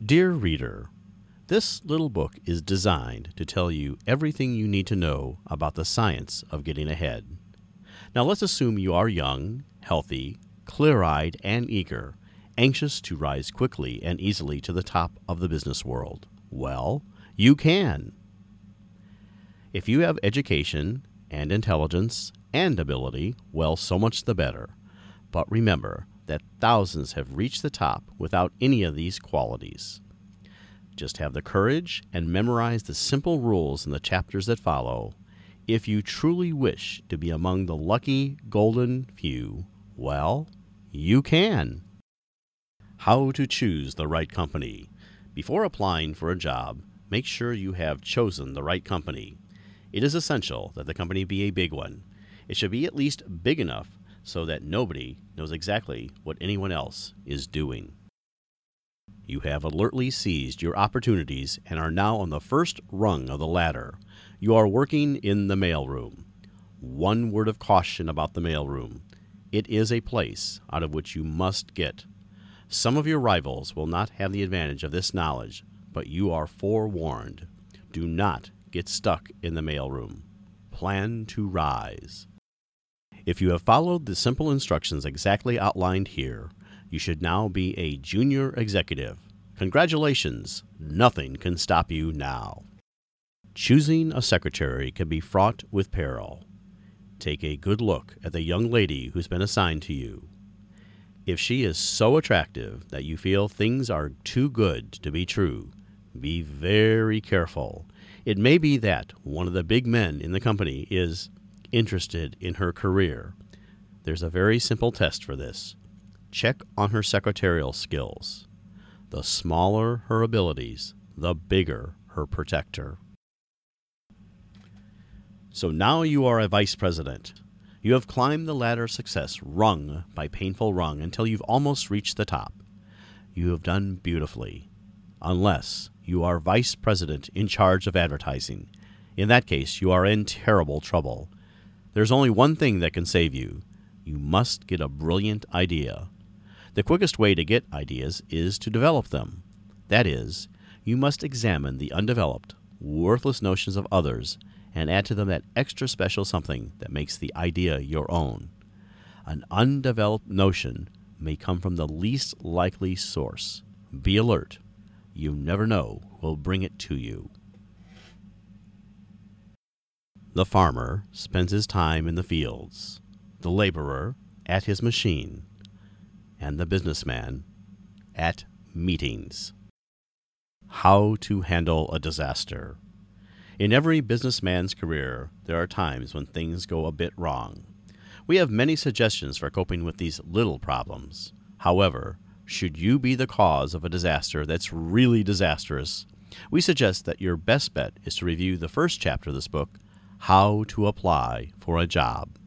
Dear reader, this little book is designed to tell you everything you need to know about the science of getting ahead. Now let's assume you are young, healthy, clear-eyed, and eager, anxious to rise quickly and easily to the top of the business world. Well, you can. If you have education and intelligence and ability, well, so much the better. But remember that thousands have reached the top without any of these qualities. Just have the courage and memorize the simple rules in the chapters that follow. If you truly wish to be among the lucky golden few, well, you can. How to choose the right company. Before applying for a job, make sure you have chosen the right company. It is essential that the company be a big one. It should be at least big enough so that nobody knows exactly what anyone else is doing. You have alertly seized your opportunities and are now on the first rung of the ladder. You are working in the mailroom. One word of caution about the mailroom. It is a place out of which you must get. Some of your rivals will not have the advantage of this knowledge, but you are forewarned. Do not get stuck in the mailroom. Plan to rise. If you have followed the simple instructions exactly outlined here, you should now be a junior executive. Congratulations! Nothing can stop you now. Choosing a secretary can be fraught with peril. Take a good look at the young lady who's been assigned to you. If she is so attractive that you feel things are too good to be true, be very careful. It may be that one of the big men in the company is interested in her career. There's a very simple test for this. Check on her secretarial skills. The smaller her abilities, the bigger her protector. So now you are a vice president. You have climbed the ladder of success rung by painful rung until you've almost reached the top. You have done beautifully, unless you are vice president in charge of advertising. In that case, you are in terrible trouble. There's only one thing that can save you. You must get a brilliant idea. The quickest way to get ideas is to develop them. That is, you must examine the undeveloped, worthless notions of others and add to them that extra special something that makes the idea your own. An undeveloped notion may come from the least likely source. Be alert. You never know who will bring it to you. The farmer spends his time in the fields, the laborer at his machine, and the businessman at meetings. How to handle a disaster. In every businessman's career, there are times when things go a bit wrong. We have many suggestions for coping with these little problems. However, should you be the cause of a disaster that's really disastrous, we suggest that your best bet is to review the first chapter of this book, How to Apply for a Job.